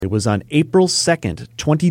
It was on April 2nd,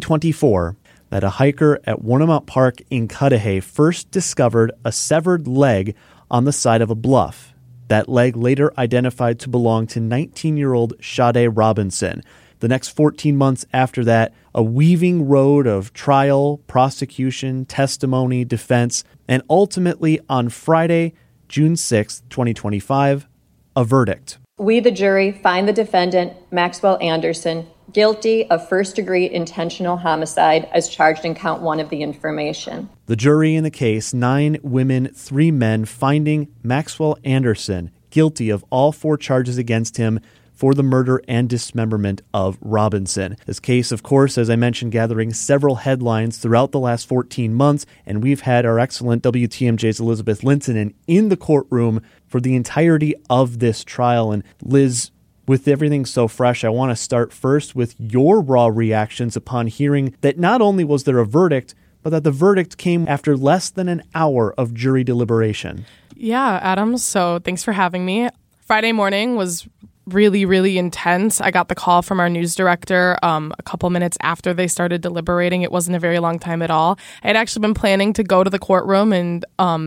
2024, that a hiker at Warnemount Park in Cudahy first discovered a severed leg on the side of a bluff. That leg later identified to belong to 19-year-old Sade Robinson. The next 14 months after that, a weaving road of trial, prosecution, testimony, defense, and ultimately on Friday, June 6, 2025, a verdict. We, the jury, find the defendant, Maxwell Anderson, guilty of first-degree intentional homicide as charged in count 1 of the information. The jury in the case, 9 women, 3 men, finding Maxwell Anderson guilty of all 4 charges against him for the murder and dismemberment of Robinson. This case, of course, as I mentioned, gathering several headlines throughout the last 14 months, and we've had our excellent WTMJ's Elizabeth Linton in the courtroom for the entirety of this trial. And Liz, with everything so fresh, I want to start first with your raw reactions upon hearing that not only was there a verdict, but that the verdict came after less than an hour of jury deliberation. Yeah, Adam, so thanks for having me. Friday morning was really, really intense. I got the call from our news director a couple minutes after they started deliberating. It wasn't a very long time at all. I had actually been planning to go to the courtroom and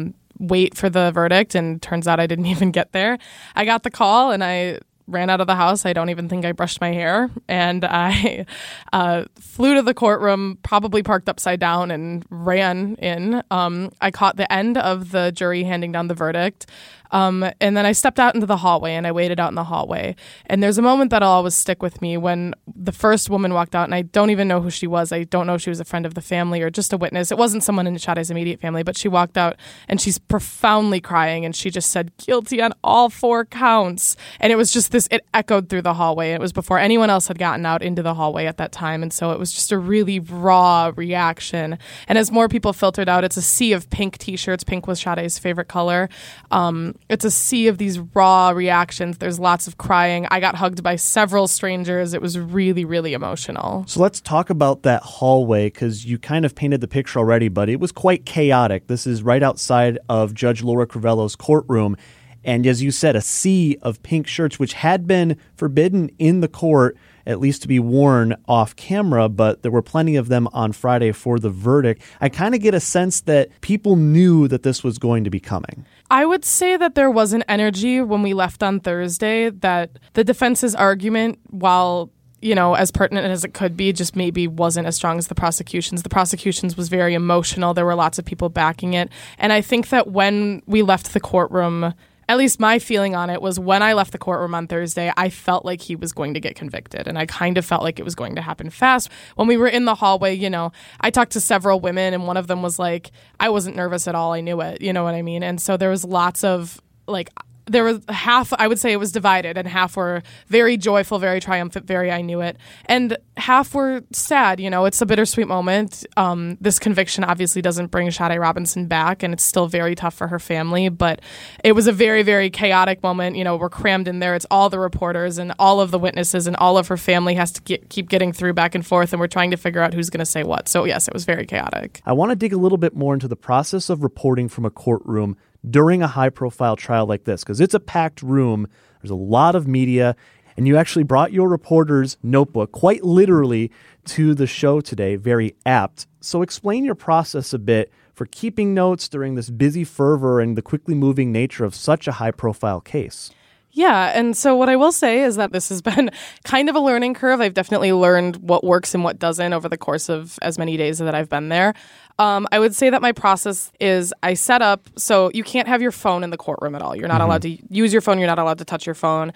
wait for the verdict, and turns out I didn't even get there. I got the call and I ran out of the house. I don't even think I brushed my hair. And I flew to the courtroom, probably parked upside down, and ran in. I caught the end of the jury handing down the verdict. And then I stepped out into the hallway and I waited out in the hallway. And there's a moment that'll always stick with me when the first woman walked out, and I don't even know who she was. I don't know if she was a friend of the family or just a witness. It wasn't someone in Sade's immediate family, but she walked out and she's profoundly crying, and she just said, "Guilty on all 4 counts." And it was just this, it echoed through the hallway. It was before anyone else had gotten out into the hallway at that time. And so it was just a really raw reaction. And as more people filtered out, it's a sea of pink t-shirts. Pink was Sade's favorite color. It's a sea of these raw reactions. There's lots of crying. I got hugged by several strangers. It was really, really emotional. So let's talk about that hallway, because you kind of painted the picture already, but it was quite chaotic. This is right outside of Judge Laura Crivello's courtroom. And as you said, a sea of pink shirts, which had been forbidden in the court, at least to be worn off camera, but there were plenty of them on Friday for the verdict. I kind of get a sense that people knew that this was going to be coming. I would say that there was an energy when we left on Thursday that the defense's argument, while as pertinent as it could be, just maybe wasn't as strong as the prosecution's. The prosecution's was very emotional. There were lots of people backing it. And I think that when we left the courtroom, at least my feeling on it was when I left the courtroom on Thursday, I felt like he was going to get convicted. And I kind of felt like it was going to happen fast. When we were in the hallway, I talked to several women, and one of them was like, I wasn't nervous at all. I knew it. You know what I mean? And so there was lots of there was half, I would say it was divided, and half were very joyful, very triumphant, very I knew it. And half were sad. It's a bittersweet moment. This conviction obviously doesn't bring Sade Robinson back, and it's still very tough for her family. But it was a very, very chaotic moment. We're crammed in there. It's all the reporters and all of the witnesses, and all of her family has to keep getting through back and forth, and we're trying to figure out who's going to say what. So yes, it was very chaotic. I want to dig a little bit more into the process of reporting from a courtroom during a high-profile trial like this, because it's a packed room. There's a lot of media, and you actually brought your reporter's notebook quite literally to the show today. Very apt. So explain your process a bit for keeping notes during this busy fervor and the quickly moving nature of such a high-profile case. Yeah, and so what I will say is that this has been kind of a learning curve. I've definitely learned what works and what doesn't over the course of as many days that I've been there. I would say that my process is I set up, so you can't have your phone in the courtroom at all. You're not allowed to use your phone. You're not allowed to touch your phone.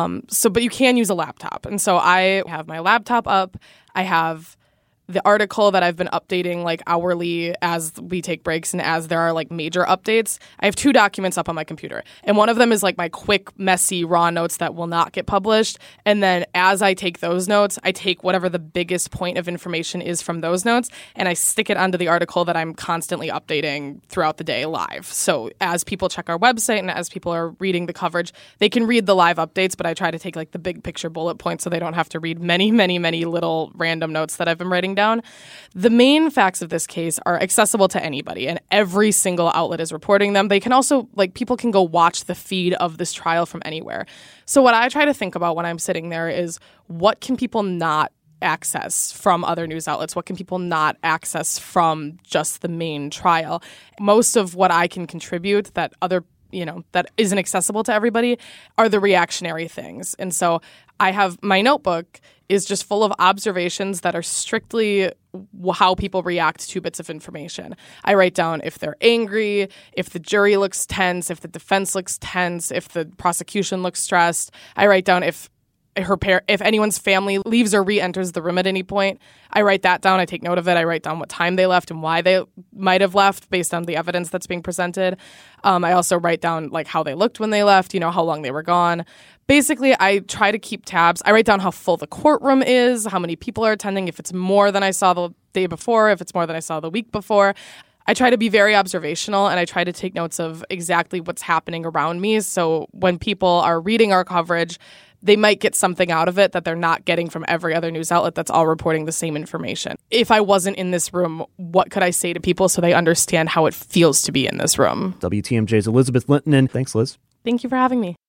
But you can use a laptop. And so I have my laptop up. I have the article that I've been updating hourly as we take breaks and as there are major updates. I have 2 documents up on my computer. And one of them is my quick, messy, raw notes that will not get published. And then as I take those notes, I take whatever the biggest point of information is from those notes, and I stick it onto the article that I'm constantly updating throughout the day live. So as people check our website and as people are reading the coverage, they can read the live updates, but I try to take the big picture bullet points so they don't have to read many, many, many little random notes that I've been writing down. The main facts of this case are accessible to anybody, and every single outlet is reporting them. They can also, people can go watch the feed of this trial from anywhere. So what I try to think about when I'm sitting there is, what can people not access from other news outlets? What can people not access from just the main trial? Most of what I can contribute that isn't accessible to everybody are the reactionary things. And so I have my notebook is just full of observations that are strictly how people react to bits of information. I write down if they're angry, if the jury looks tense, if the defense looks tense, if the prosecution looks stressed. I write down if anyone's family leaves or re-enters the room at any point. I write that down. I take note of it. I write down what time they left and why they might have left based on the evidence that's being presented. I also write down like how they looked when they left, how long they were gone. Basically, I try to keep tabs. I write down how full the courtroom is, how many people are attending, if it's more than I saw the day before, if it's more than I saw the week before. I try to be very observational, and I try to take notes of exactly what's happening around me. So when people are reading our coverage, they might get something out of it that they're not getting from every other news outlet that's all reporting the same information. If I wasn't in this room, what could I say to people so they understand how it feels to be in this room? WTMJ's Elizabeth Linton. Thanks, Liz. Thank you for having me.